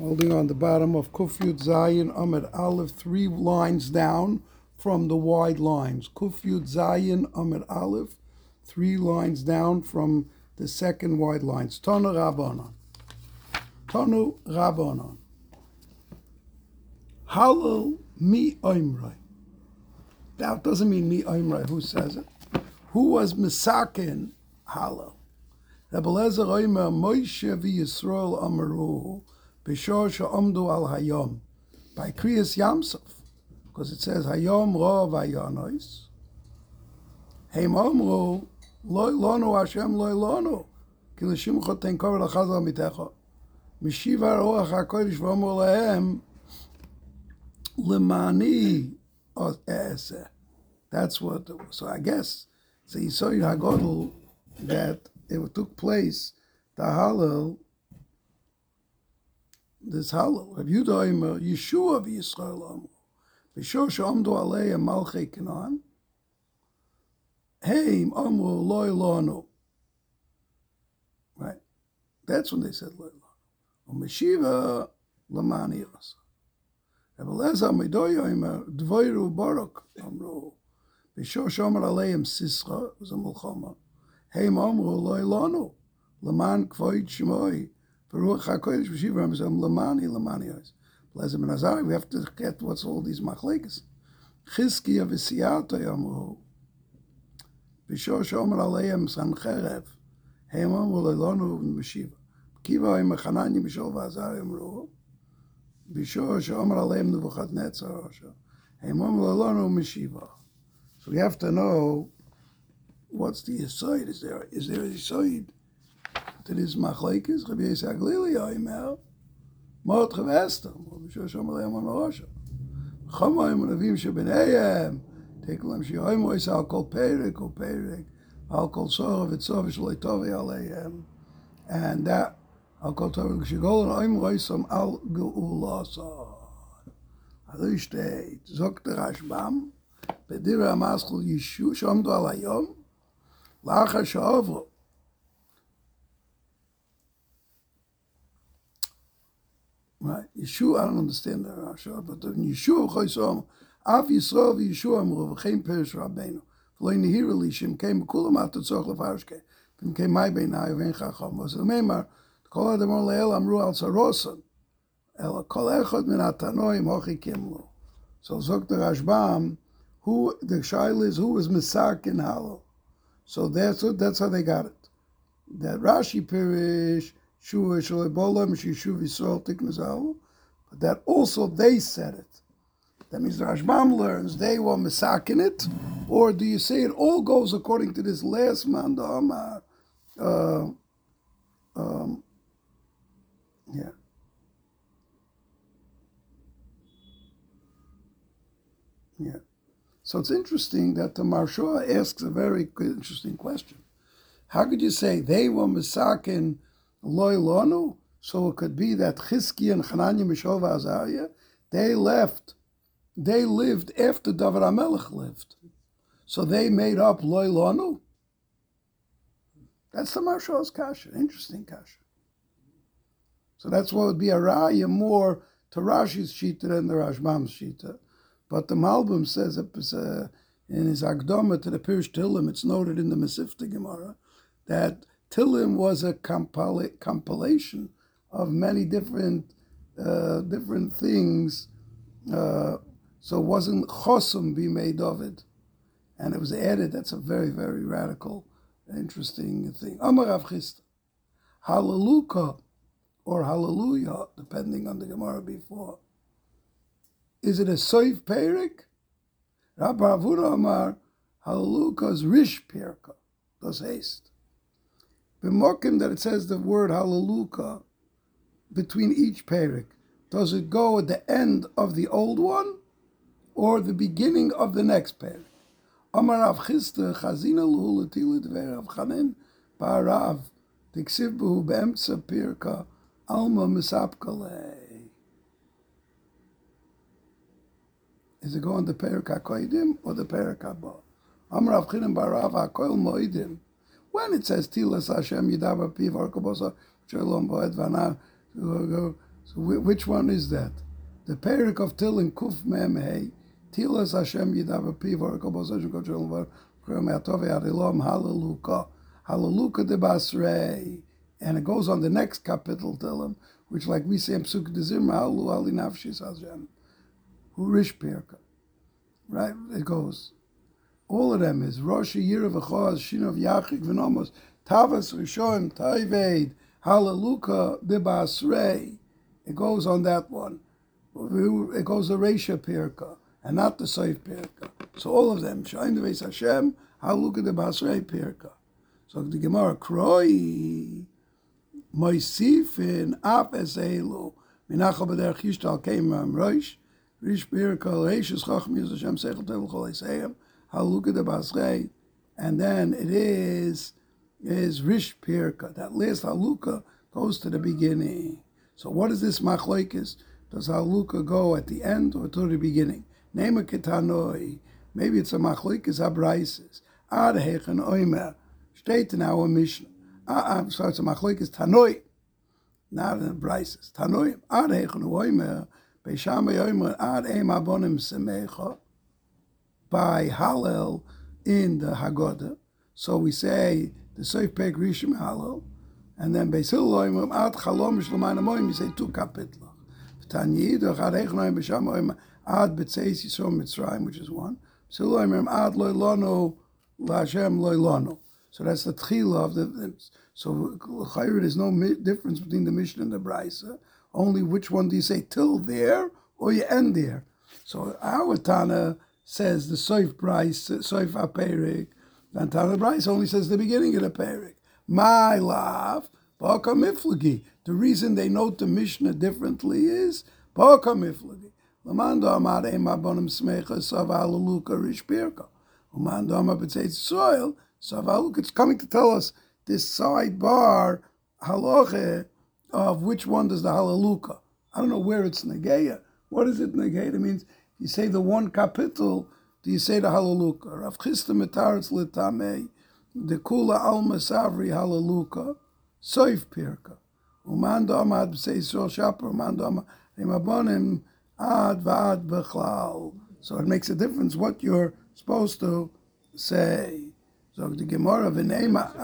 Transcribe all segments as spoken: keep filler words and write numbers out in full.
holding on the bottom of Kuf Yud Zayin Amid Aleph, three lines down from the wide lines. Kuf Yud Zayin Amid Aleph, three lines down from the second wide lines. Tanu Rabbanon. Tanu Rabbanon. Halal mi oimrai. That doesn't mean mi oimrai. Who says it? Who was misakin halal? Rebbe Lezer oimer Moshe v'Yisrael amaru b'shor she'omdu al hayom by Kriyas Yamsov, because it says hayom ro v'ayonos. Heim omru loy lonu Hashem loy lonu ki l'shimcha ten kover l'chazal mitecha mishiva roach hakodesh v'omru lehem lemani eseh. That's what. So I guess so. You saw in Hagodol that it took place the halal. This halal. Rav Yehuda Omer Yeshua v'Yisrael Amru b'shor she'omdu aleim malchei Canaan heim amru loy lonu. Right. That's when they said loy lonu. U'meshiva lemani oseh. Rebbe Lezer Midoy Omer Dvoiru Barak Amru b'shor she'omar aleim Sisra, it was a mulchama. Heim amru loy lonu leman kvoid shmoi v'ruach hakodesh v'shiva hamizam lemani lemani ois. Lezer ben Azari, we have to get what's all these machlekes. Chizkiya v'siyata amru b'shor she'omar aleim sancherev heim amru loy lonu v'shiva. Kiva Omer Chananya b'shor v'Azari amru b'shor she'omar aleim Nebuchadnezzar heim amru loy lonu v'shiva. So we have to know what's the aside. Is there is there a aside to this machlekes? Rabbi Yisrael Glili Omer Mot Chavester b'shor she'omar aleim Anarosha Chamayim Navim shebenayim Tekelam she'oim ois al kol perik or perik al kol sorov etzov shloi tovi aleim, and that al kol tovi shegol oim oisam al geulasa. Adu steht zogt der Rashbam בדברי המסחול ישו שעומדו על היום לאחר שעברו. Right, Yeshua, I don't understand that Rasha, but Yeshua Chaysom, Av Yisrael v'Yeshua Amru v'chein Perish Rabbeinu v'loi nehira li shem keim b'kulam at tzorch lefarshke v'im keim mai beinai v'ein chacham v'zel meimar kol adamor le'el Amru al tzarosan el kol echad min atanoim hochi kimlu. So Zok the Rashbam, who the shaila is, who was misak in halal. So that's what, that's how they got it. That Rashi Perish Shua Shalei Bolam Shishuv Yisrael Tiknus Halal, but that also they said it. That means the Rashbam learns they were misak in it, or do you say it all goes according to this last man the Amar? Uh, um, yeah. Yeah. So it's interesting that the Marsha asks a very interesting question. How could you say they were misakin loy lonu? So it could be that Chizki and Chananya Mishov Azariah, they left, they lived after David HaMelech lived. So they made up loy lonu? That's the Marsha's kasha, interesting kasha. So that's what would be a raya more to Rashi's shita than the Rashbam's shita. But the Malbim says uh, in his Akdama to the Pirush Tillim, it's noted in the Mesivta Gemara, that Tillim was a compil- compilation of many different uh, different things, uh, so it wasn't Chosum be made of it. And it was added. That's a very, very radical, interesting thing. Amar Rav Chisda, Hallelujah or Hallelujah, depending on the Gemara before. Is it a soif perik? Rabbi Avuda Amar Hallelujah's rish perka does haste. B'mokim that it says the word Hallelujah between each perik, does it go at the end of the old one or the beginning of the next perik? Amar Rav Chisda Chazina Luhu L'Tilu Dvei Rav Chanin Ba'arav Tiksiv B'hu Be'emtza Perka Alma Misapkalei. Is it going to Perik HaKoidim or the Perik Haba? Amar Rav Chinim Barav HaKoil Moidim. When it says Tilas Hashem Yidav Apiv Arkabosa Shalom Boed Vanar So which one is that? The Perik of Tilin Kuf Mem Hey, Tilas Hashem Yidav Pivar Kobosashu Kochel Krematove Arilom Hallelujah. Hallelujah de Basrei. And it goes on the next capital, Tillim, which like we say in Psuk Dezim, Halu Ali Nafshis Hashem. Hurish Pirka. Right? It goes. All of them is Rosh Yir V'Choz, Shinov Yachik V'Nomos, Tavas Rishon, Taived, Hallelujah de Basrei. It goes on that one. It goes the Reisha Pirka, and not the Seif Pirka. So all of them, Shain Deveis Hashem, Hallelujah de Basrei Pirka. So the Gemara, Kroi, Moisifin, Af Eselu, Minachal B'derech Yishtal Keim Ram Rosh, Rish Pirka, Reishis Chacham Yus Hashem Seichel Tevel Chol Eseim, Hallelujah de Basrei, and then it is, is Rish Pirka. That last Hallelujah goes to the beginning. So what is this machlokes? Does Hallelujah go at the end or to the beginning? Name a ketanoi. Maybe it's a machlokes abraises. Ad hechen oimer. State in our Mishnah. I'm sorry, it's a machlokes tanoi. Not in the braises. Tanoi. Ad hechen oimer. Beishamay oimer. Ad eim abonim semecha. By Hallel in the Haggadah. So we say the Seif Pek Rishim Hallel. And then Beisil Loim Ad Chalom Shlomain Amoyim, you say two kapitla. Tanyid Ad Echnoim B'Sham Oim Ad B'Tzeis Yisrael Mitzrayim, which is one. Beisil Loim Ad Loi Lono LaHashem Loi Lono. So that's the tchila of the. So Chayr, there's no difference between the Mishnah and the Brisa. Only which one do you say till there or you end there? So our Tana says the Soif Brisa, Soif Aperik, and Tana Brisa only says the beginning of the Perik. My love, Baka Miflagi. The reason they note the Mishnah differently is Baka Miflagi. Lamando Amar Ema Bonim Smecha Savaluka Rish Pirka. Umando Amar B'Tzeitz Soil Savaluka. It's coming to tell us this sidebar halacha of which one does the Hallelujah. I don't know where it's Negeya. What is it Negeya? It means you say the one capital, do you say the Hallelujah? Rav Chisda Metaretz L'Tamei. The Kula Alma Savri Hallelujah, Soif Pirka. Umando Amad B'Sei Yisrael Shaper, Umando Amad Imabonim Ad V'Ad B'Chlal. So it makes a difference what you're supposed to say. So the Gemara, V'Neima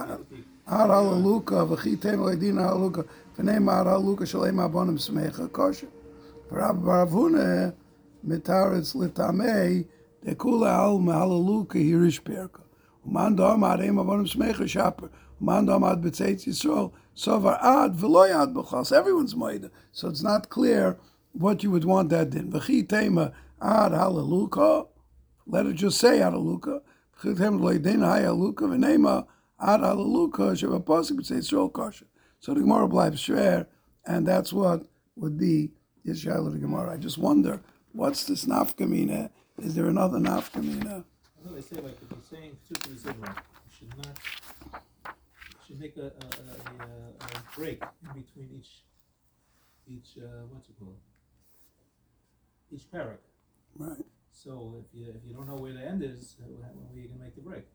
Ad Hallelujah, V'Chitem Leidina Hallelujah, V'Neima Ad Hallelujah, Shalei Mabonim Smecha Kosher. V'Rab Baravune, Metaretz L'Tamei, the Kula Alma Hallelujah, Hirish Pirka. Umando Amad Ema Bonim Smecha Shaper. Umando Amad B'Tzeitz Yisrael. Sovar Ad V'Loy Ad B'Chal. Everyone's moida. So it's not clear what you would want that in. V'Chi Tema Ad Hallelujah. Let it just say Hallelujah. V'Chi Tema Leidina Hay Hallelujah. V'Neima Ad Hallelujah. Sheva Pasuk B'Tzeitz Yisrael Kosher. So the Gemara bleibt shver, and that's what would be Yisrael of the Gemara. I just wonder, what's this nafkamina? Is there another nafkamina? No, they say like if you're saying super zimra, you should not. You should make a, a, a, a, a break in between each each uh, what's it called? Each parak. Right. So if you if you don't know where the end is, uh, when are you gonna make the break?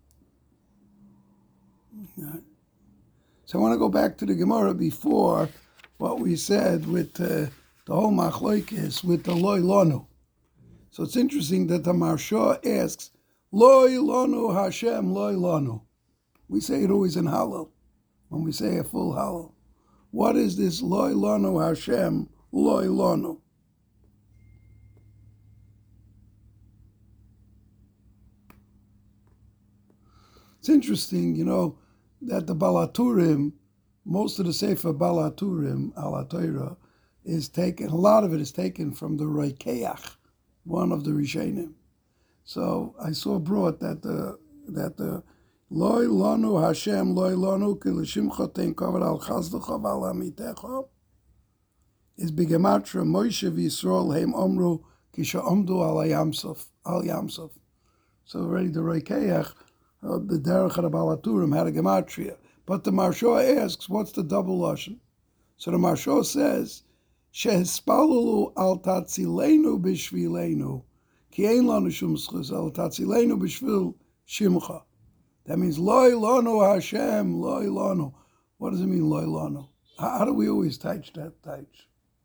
Right. So I want to go back to the Gemara before what we said with uh, the whole machlokes with the loy lonu. So it's interesting that the Maharsha asks, Loy Lonu Hashem Loy Lonu. We say it always in Hallel, when we say a full Hallel. What is this Loy Lonu Hashem Loy Lonu? It's interesting, you know, that the Balaturim, most of the Sefer Balaturim, Al HaTorah, is taken, a lot of it is taken from the Roikeach, one of the Rishonim. So I saw brought that the that the Loy Lanu Hashem Loy Lanu Ki L'Shimcha Tein Kavod Al Chazdecha V'Al Amitecha is B'Gematra Moshe V'Yisrael Heim Omru Ki She'omdu Al Yamsuf Al Yamsuf. So already the Roikeach, uh, the Derech of the Balaturim had a gematria, but the Maharsha asks, what's the double lashon? So the Maharsha says, Shehispalulu al tatzilenu b'shvilenu, ki ein lanu shum zchus al tatzilenu b'shvil shimcha. That means loy lanu Hashem, loy lanu. What does it mean, loy lanu? How, how do we always teach that teach?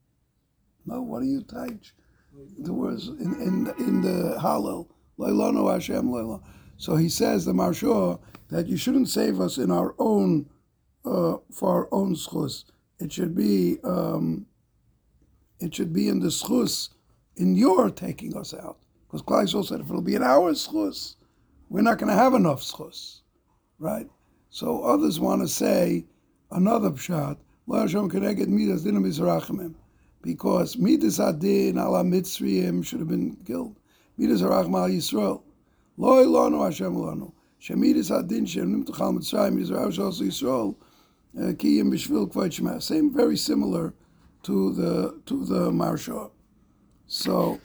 No, what do you teach? The words in in in the Hallel. Leilano Hashem Leilano. So he says the Marsha that you shouldn't save us in our own uh, for our own schus. It should be um, it should be in the schus in your taking us out. Because Klai Yisrael said if it'll be in our schus, we're not going to have enough schus, right? So others want to say another pshat. Lo Hashem keneged midas dinam mizrachimim, because midas adin ala mitzrayim should have been killed. Midas harachim al Yisrael. Lo ilanu Hashem ilanu. Shemidas adin shem nimtuchal mitzrayim midas harachim al Yisrael kiyim b'shvil kvod shema. Same, very similar to the to the Marsha. So.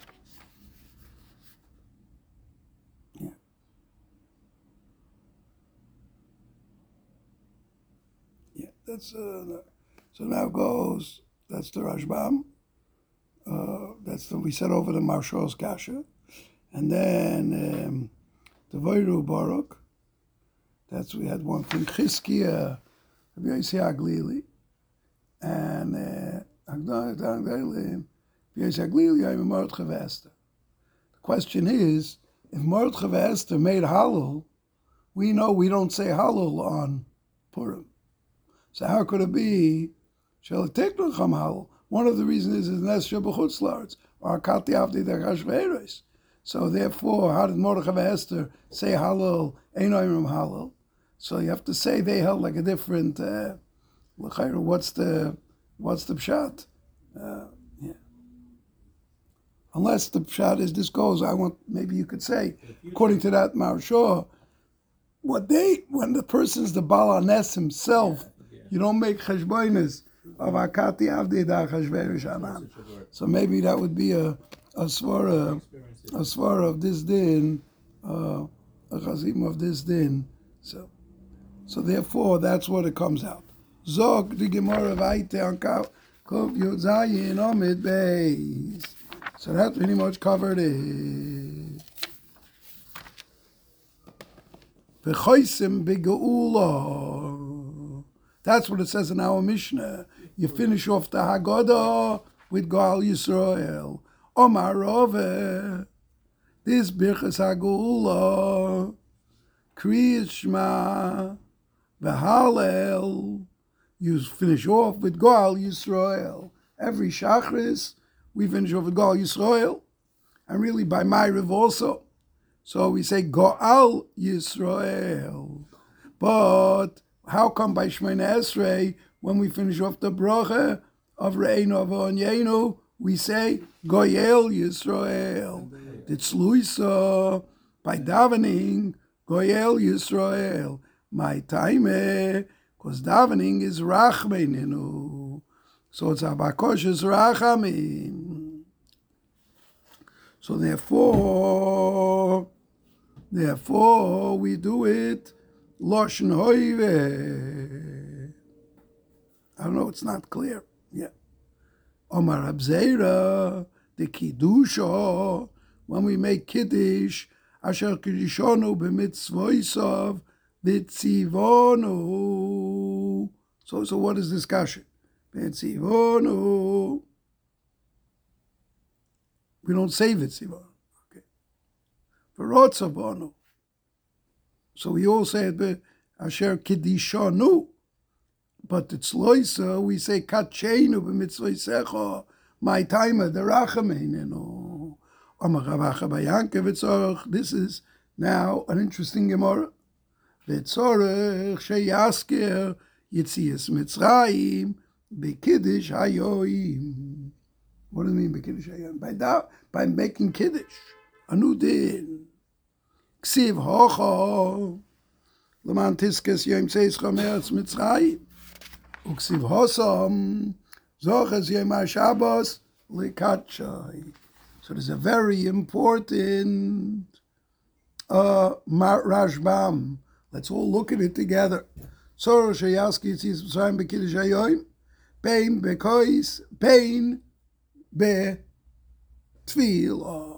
That's, uh, so now goes, that's the Rashbam. Uh, that's the, we said over the Marshal's Kasha. And then um, the Voiru Baruch. That's, we had one thing, Chizkiah, Rabbi Yossi Aglili. And Agdal Agdal Yossi Aglili, I'm a Mordechai V'Esther. The question is, if Mordechai V'Esther made Halal, we know we don't say Halal on Purim. So how could it be? One of the reasons is Nesher b'chutz la'aretz or Kati Avdi Achashverosh. So therefore, how did Mordechai V'Esther say Halal? Ein Oimrim Halal. So you have to say they held like a different. Uh, what's the what's the pshat? Uh, yeah. Unless the pshat is this goes, I want maybe you could say according to that Marsha, what they when the person's the Baal Hanes himself. You don't make cheshbonis of Akati Avdi Achashverosh Anan. So maybe that would be a a svara, a svara of this din, uh, a chazim of this din. So, so therefore, that's what it comes out. Zog the Gemara Vaite on Kov Yud Zayin Omid Beis. So that pretty much covered it. V'choisim b'geula. That's what it says in our Mishnah. You finish off the Haggadah with Goal Yisrael. Omar Rove. This Birchas Hagula. Kriyas Shema. V'Halel. You finish off with Goal Yisrael. Every Shachris, we finish off with Goal Yisrael. And really by Ma'ariv also. So we say Goal Yisrael. But how come by Shemona Esrei, when we finish off the bracha of Re'einu V'Onyenu, we say Goyel Yisrael? It's Luisa by davening Goyel Yisrael. My time, because davening is Rachmeninu, so it's Abakosh's Rachamim. So therefore, therefore we do it. Loshen Hoive. I don't know, it's not clear. Yeah. Omar Abzeira, the Kiddusha, when we make Kiddush, Asher Kiddishonu b'mitzvoisav b'tzivonu. So, so what is this kasha? B'tzivonu. We don't say b'tzivonu. Okay. V'rotzavonu. So we all say it, Asher Kiddishanu, but it's Loisa, we say Katchenu b'mitzvoisecha, my timer, the Rachameinenu. This is now an interesting Gemara. V'tzorech sheyasker Yitzias Mitzrayim b'kiddush hayoim. What do you mean b'kiddush hayoim? By that, by making kiddush, a new din. Ksiv hocho, leman tiskes yom tzeischa meretz Mitzrayim, uksiv hosom, zoches yom haShabbos likatshai. So there's a very important uh, Rashbam. Let's all look at it together. Soro sheyaski Yitzias Mitzrayim b'kiddush hayoim, pein bekois, pein betfilah.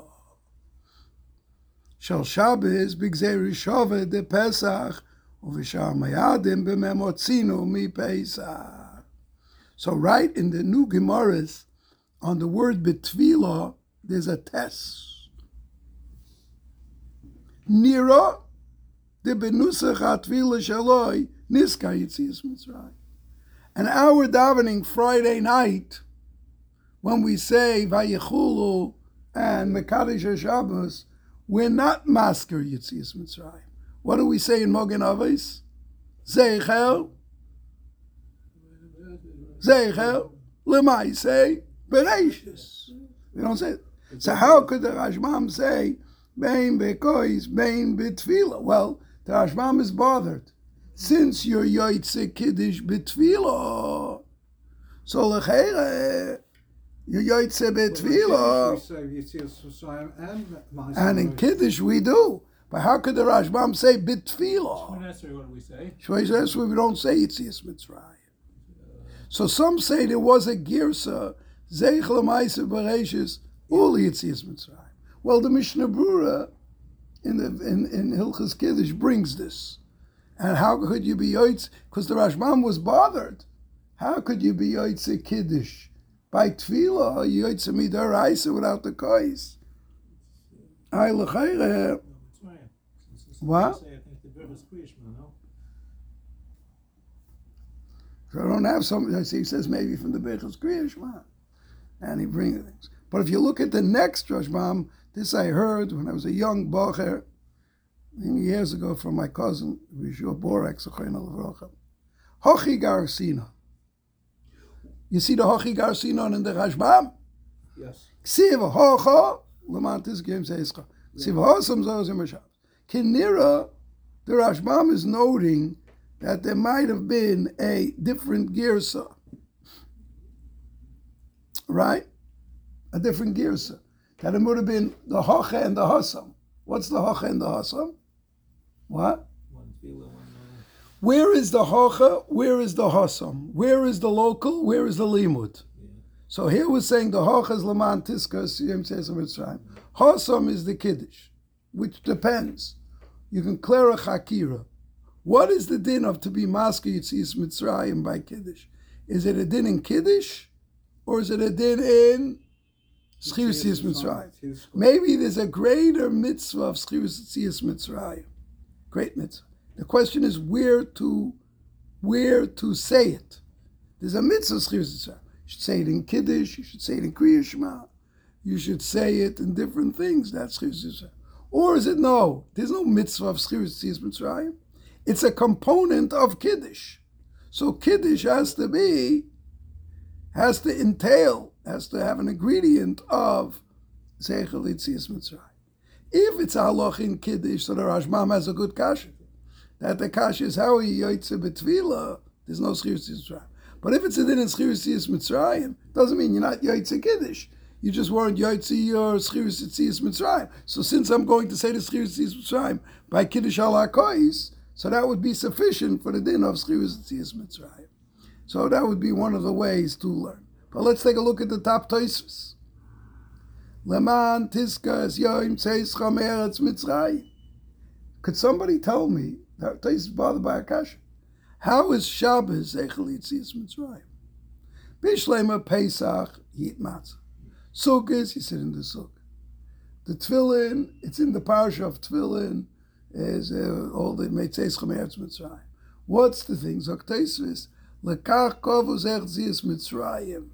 Shal Shabbos b'gzei Rishova de Pesach uv'shar mayadim b'memotzinu mi Pesach. So right in the new Gemaras on the word betvila, there's a test. Nira de benusach hatvila shaloi niska yitzias Mitzrayim. And our davening Friday night, when we say Vayichulu and Mekadesh HaShabbos, we're not masker Yitzias Mitzrayim. What do we say in Mogen Avos? Zeichel, Zeichel, Lemaisei, Bereishis. We don't say it. So how could the Rashbam say Bein Bekois, Bein Betfila? Well, the Rashbam is bothered. Since you're Yoitze Kiddush Betfila, so Lechere, you're Yoitze Betfila. And in Kiddush we do. But how could the Rashbam say Betfila? What do we say? Shmei Esrei, we don't say Yitzias Mitzrayim. So some say there was a girsa, Zeich L'maisa Bereishis, Ul Yitzias Mitzrayim. Well, the Mishnah Brura in the in, in Hilchas Kiddush brings this. And how could you be Yoitz? Because the Rashbam was bothered. How could you be Yoitz Kiddush? By Tefillah, Yoitz Midaraisa without the Kois. I L'chayre. What? So I don't have some, I see he says maybe from the Bechus Kriyashma. And he brings things. But if you look at the next Rashbam, this I heard when I was a young bocher, years ago from my cousin, Yeshua Borek, Zechayna Levrocha. Hochi Garsina. You see the Hochi Garsina in the Rashbam? Yes. Ksiva Hocha, Lamantis Game Seischa. Ksiva Hosam Zozim Hashem. Kinira, the Rashbam is noting that there might have been a different girsa. Right? A different girsa. That it would have been the Hocha and the Hosam. What's the Hocha and the Hosam? What? Where is the Hocha? Where is the Hosam? Where is the local? Where is the Limud? Yeah. So here we're saying the Hocha is Laman Tiska, Siyam Sesam Mitzrayim. Hosam is the Kiddush, which depends. You can clear a Chakira. What is the din of to be Masker Yitzias Mitzrayim by Kiddush? Is it a din in Kiddush? Or is it a din in Schirus Yitzias Mitzrayim? Maybe there's a greater mitzvah of Schirus Yitzias Mitzrayim. Great mitzvah. The question is where to where to say it. There's a mitzvah of Schirus Yitzias Mitzrayim. You should say it in Kiddush, you should say it in Kriya Shema, you should say it in different things. That's Schirus Yitzias Mitzrayim. Or is it no? There's no mitzvah of Schirus Yitzias Mitzrayim. It's a component of Kiddush. So Kiddush has to be, has to entail, has to have an ingredient of Zeichel Yitzias Mitzrayim. If it's a halach in Kiddush, so the Rashbam has a good kasha. That the kasha is how he yoitze betvila, there's no Schirus Yitzias Mitzrayim. But if it's a din in Schirus Yitzias Mitzrayim, doesn't mean you're not yoitze Kiddush. You just weren't yoitze your Schirus Yitzias Mitzrayim. So since I'm going to say the Schirus Yitzias Mitzrayim by Kiddush al HaKois, so that would be sufficient for the din of Schirus Yitzias Mitzrayim. So that would be one of the ways to learn. But let's take a look at the top Tosfos. Leman Tiskas Yoim Tzeischa Me'eretz Mitzrayim. Could somebody tell me, that Tosfos is bothered by Akasha, how is Shabbos Zeichel Yitzias Mitzrayim? Bishlema Pesach Yit Matzah. Sukkot, you sit in the Sukkah. The Tefillin, it's in the parsha of Tefillin, is uh, all the Meitzeischa Me'eretz Mitzrayim. What's the thing? Zok Tosfos, Lekach Kovos Echzias Mitzrayim.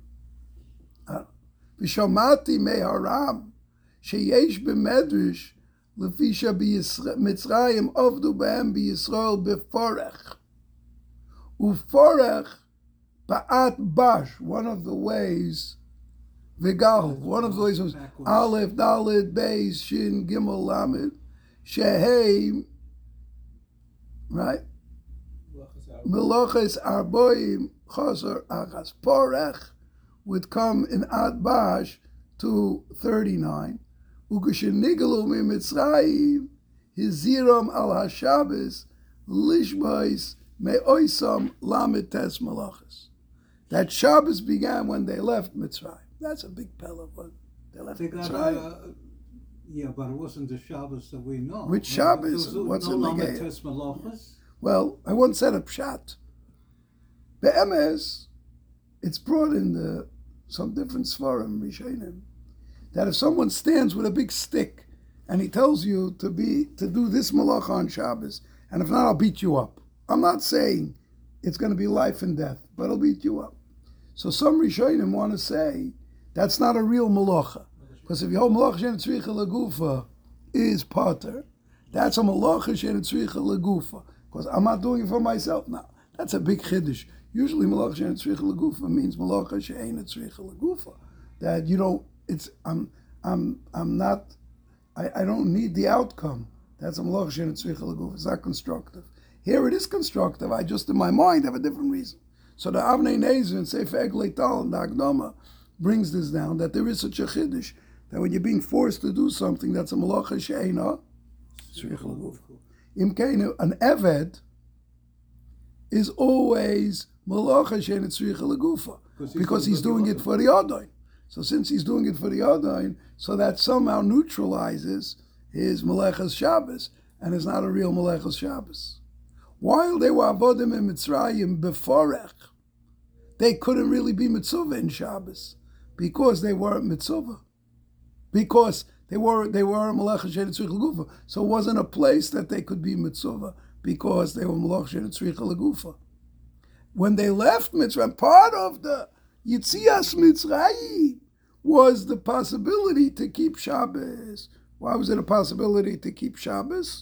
V'shomati me'haram sheyesh b'medrash lefisha b'Mitzrayim avdu b'hem b'Yisrael b'forech. Uforech ba'at bash, one of the ways, v'gal, one of the ways was Aleph, Dalet, Beis, Shin, Gimel, Lamed, Shehei, right? Meloches Arboim Chosar Achas. Porech would come in Ad Bash to thirty-nine. Ukashenigalu miMitzrayim Hiziram al Hashabbos Lishbois Me'oisam Lamed Tes Meloches. That Shabbos began when they left Mitzrayim. That's a big pella one. They left they got, Mitzrayim. Uh, yeah, but it wasn't the Shabbos that we know. Which Shabbos? No, What's no in the Lamed game? Tes Meloches. Well, I once said a pshat. Be'emes, it's brought in the some different svarim, Rishonim, that if someone stands with a big stick and he tells you to be to do this malacha on Shabbos, and if not, I'll beat you up. I'm not saying it's going to be life and death, but I'll beat you up. So some Rishonim want to say that's not a real malacha, because if your malacha she'en tzricha legufa is pater, that's a malacha she'en tzricha legufa, because I'm not doing it for myself now. That's a big chiddush. Usually malacha she'en tzricha legufa means malacha she'en tzricha legufa, that you don't. It's I'm I'm I'm not. I, I don't need the outcome. That's a malacha she'en tzricha legufa. It's not constructive. Here it is constructive. I just in my mind have a different reason. So the Avnei Nezer and Sefer Eglei Tal and the Akdama brings this down, that there is such a chiddush that when you're being forced to do something, that's a malacha she'ena tzricha legufa. Im keinu, an eved is always malacha she'ena tzricha legufa, because he's doing it for the Yadain. So since he's doing it for the Yadain, so that somehow neutralizes his malachas Shabbos, and is not a real malachas Shabbos. While they were avodim in Mitzrayim beforech, they couldn't really be mitzvah in Shabbos because they weren't mitzvah, because they were they were malachas she'ena tzricha legufa. So it wasn't a place that they could be mitzvah because they were malachas she'ena tzricha legufa. When they left Mitzrayim, part of the Yitzias Mitzrayim was the possibility to keep Shabbos. Why was it a possibility to keep Shabbos?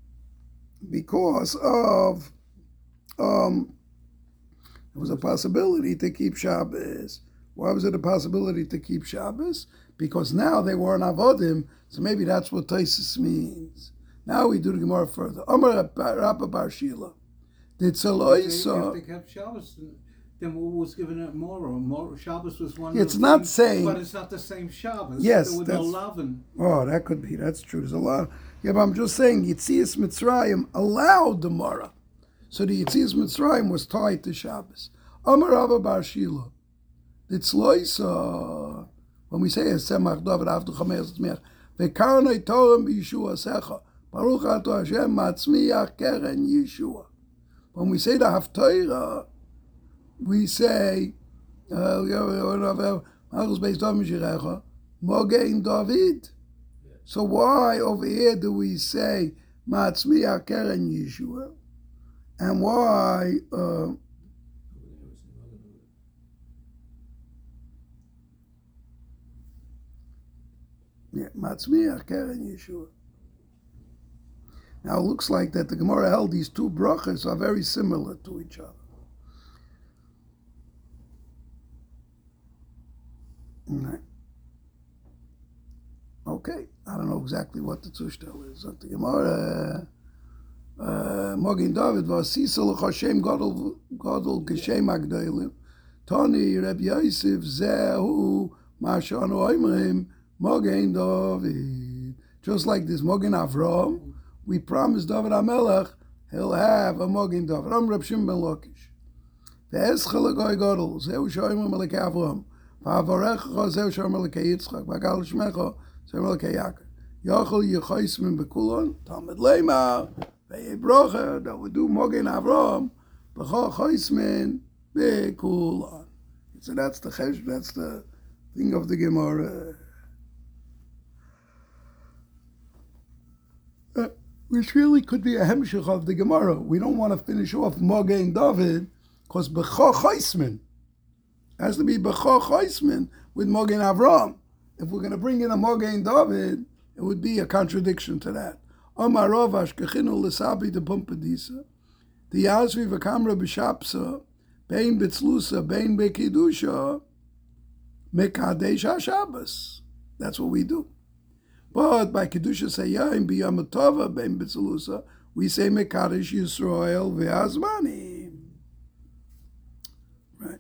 Because of, um, it was a possibility to keep Shabbos. Why was it a possibility to keep Shabbos? Because now they were an avodim, so maybe that's what Taisus means. Now we do the Gemara further. Amar Rabba Bar Shila. Did Saloisa? If they kept Shabbos, then what was given it more? More Shabbos was one. It's of not things, saying, but it's not the same Shabbos. Yes, there was that's, eleven. Oh, that could be. That's true. There's a lot. Yeah, but I'm just saying Yitzias Mitzrayim allowed the Mara, so the Yitzias Mitzrayim was tied to Shabbos. Amar Rabba Bar Shila. Did Saloisa? When we say Esemach David Avdu Chameis Tzmiach, Vekarnei Torah B'Yeshua Secha, Baruch Ato Hashem Matzmiach Keren Yeshua. When we say the Haftarah, we say, Mogein David. So why over here do we say Matzmiach Keren Yeshua? And why? Uh, yeah, Matzmiach Keren Yeshua. Now it looks like that the Gemara held these two brachas are very similar to each other. Right. Okay, I don't know exactly what the Tushtel is. The Gemara, Mogin David was Sisal Hashem Gadol Gadol Geshem Agdalim. Tani Reb Yosef Zehu Mashanu Oimrim Mogin David. Just like this Mogin Avram. We promised David HaMelech he'll have a Mogin David. I'm Reb Shimon ben Lakish. Ve'eschel Goy Gadol Zehu Shoyim Melech Avram. Va'avarecha Zehu Shoyim Melech Yitzchak. V'agal Shmecha Zehu Melech Yaakov. Yochel Yechaismin Bekulon Talmud Leimar Ve'ebrocha that would do Mogin Avram B'chol Chaismin Bekulon. So that's the chesh, that's the thing of the Gemara. Uh, which really could be a hemshech of the Gemara. We don't want to finish off Mogein David because B'cho Chaismin has to be B'cho Chaismin with Mogein Avram. If we're going to bring in a Mogein David, it would be a contradiction to that. Omar Rovash Kechinu L'Sabi de Pumpadisa the Yazvi V'Kamra B'Shapsa Bein B'Tzlusa Bein B'Kidusha Mekadesh HaShabbos. That's what we do. But by Kedusha Sayayim B'Yom Tova Bein B'Tzlusa, we say Mekadesh Yisrael V'Azmani. Right.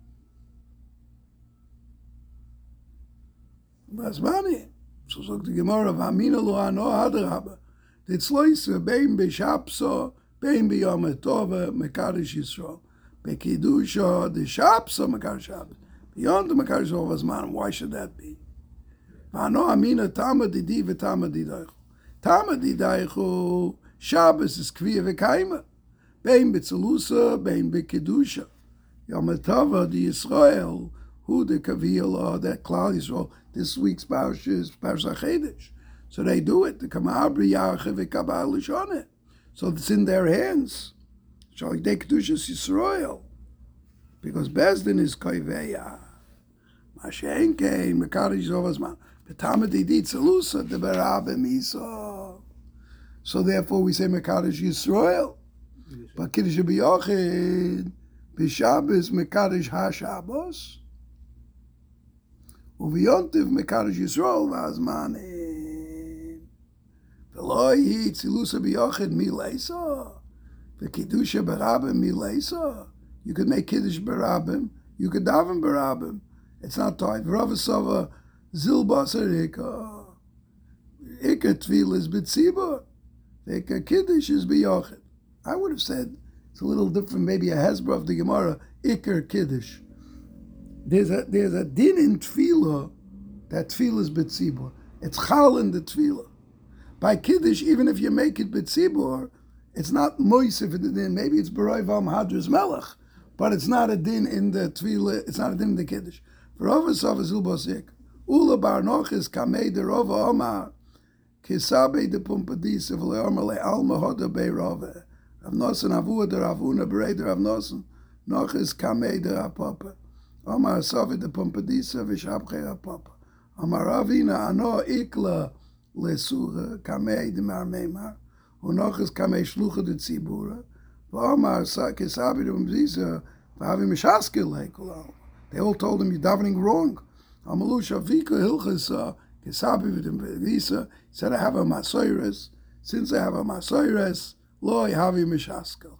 V'Azmani. So sagt die Gemara, V'Amina Lo Ano Hadarabba. Ditzloise Bein B'Shapsa Bein B'Yom Tova Mekadesh Yisrael. B'Kedusha the Shapsa Mekadesh Shabbos. Beyond the Mekadesh V'Azmani. Why should that be? V'ano amina tama didi v'tama didaychu. Tama didaychu, Shabbos is kviya v'kaima. Bein b'tzelusa, bein b'kedusha. Yom HaTova, the Yisrael, who the Kaviyah that Klal Yisrael, this week's Parsha is Parsha Chedesh. So they do it. The Kamabri Yarche v'Kabal Lishoneh. So it's in their hands. Shalik de Kedushas Yisrael. Because Bezdin is Koiveya. Mashen came, Mekadosh Zovazman. B'tamad Idit Zelusa, the Berabim Isa. So therefore we say Mekadosh Yisrael. But Kiddush B'Yochid, B'Shabbos, Mekadosh HaShabbos. U'V'Yontiv, Mekadosh Yisrael, V'Azmanim. V'lo Yi Tzilusa B'Yochid Mileisa. V'Kiddusha B'Rabim Mileisa. You could make Kiddush B'Rabim. You could daven B'Rabim. It's not tight. V'Ravasava Zilbasar Ika. Ika Tvil is B'Tzibur. Ika Kiddush is B'Yochid. I would have said it's a little different, maybe a Hezbollah of the Gemara, Iker Kiddush. There's a there's a din in Tefillah that Tefillah is B'Tzibur. It's Chal in the Tefillah. By Kiddush, even if you make it B'Tzibur, it's not Moisef in the din. Maybe it's B'Roi Vam Hadras Melech, but it's not a din in the Tefillah. It's not a din in the Kiddush. V'Rova Sava Zilbosik Ula Bar Nochis Kamei de Rova Omar Kisabe de Pumpadis V'Leomar LeAlma Hoda Beirove. Rav Nosson Avua de Ravuna Berei de Rav Nosson Nochis Kamei de Rapapa Omar Savi de Pumpadisa Vishabche Rapapa Omar Ravina Ano Ikla Lesura Kamei de Marmeimar Unochis Kamei Shlucha de Tzibura Omar Kisabi de Pumpadisa Vavi Mishaskil Lekulal. They all told him you're davening wrong. Amalusha Vika Hilchasa Kisabi de Pumpadisa said I have a Masoires. Since I have a Masoires, Loi Havi Mishaskel.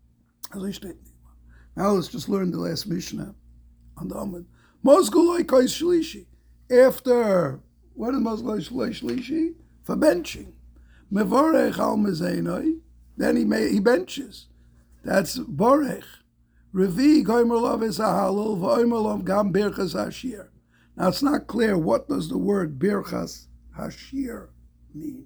Now let's just learn the last Mishnah on the Amud. Mosguloi Kais Shlishi. After, what is Mosguloi Shlishi? For benching. Mevorech al Mezenoi. Then he may, he benches. That's Borech. Revi Goimerlov is a halal, Voimerlov Gam Birchas Hashir. Now it's not clear what does the word Birchas Hashir mean.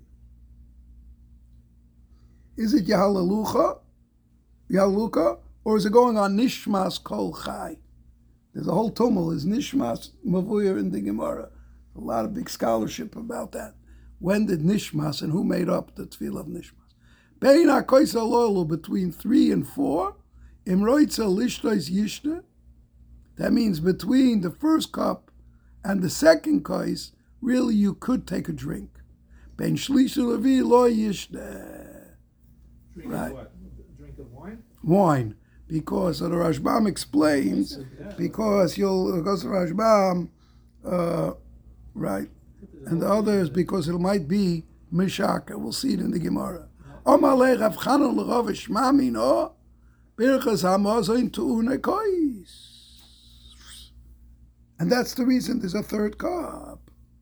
Is it Yahalalucha, Yahaluka, or is it going on Nishmas Kol Chai? There's a whole tumult, is Nishmas Mavuyer in the Gemara. A lot of big scholarship about that. When did Nishmas and who made up the Tefillah of Nishmas? Bein HaKois HaLoilu, between three and four, Imroitza Lishtois Yishta. That means between the first cup and the second kois, really you could take a drink. Ben Shlish Levi Lo Yishta. Drink Right. of what? Drink of wine? Wine, because so the Rashbam explains, because you'll because the Rashbam, uh, right, and the others because it might be Mishaka. We'll see it in the Gemara. Omalei Rav Chanan l'Rav Shmami no birchas hamazoin tu'une kois, and that's the reason there's a third cup.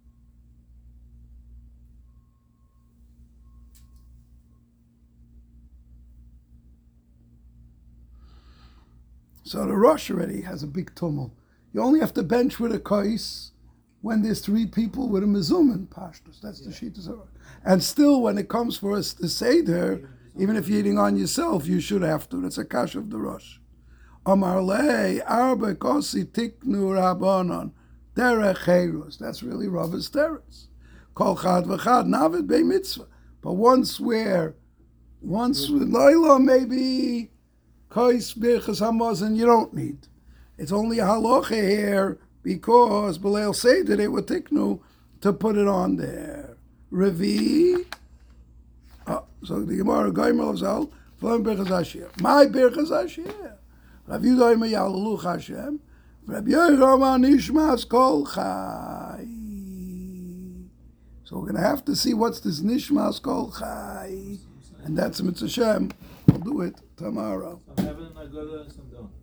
So the Rosh already has a big tumult. You only have to bench with a kais when there's three people with a mezuzah pashtus. That's the Shittas HaRosh. And still, when it comes for us to Seder, even if you're eating on yourself, you should have to. That's a kash of the Rosh. Amar lei arba kosi tiknu rabbanon derech cherus. That's really Rava's teretz. Kol chad v'chad navid bei mitzvah. But once where, once with Laila maybe Kais birchas hamazon you don't need. It's only a halacha here because B'leil Seder they were tiknu to put it on there. Revi. Oh, so the Gemara Goymer of Zal from birchas Hashir. My birchas Hashir. Rav Yudah Omer Yalaluch Hashem. Rav Yehuda Nishmas Kol Chai. So we're going to have to see what's this Nishmas Kol Chai. And that's Mitzvah Shem. We'll do it tomorrow. Some heaven, a good, and some don't.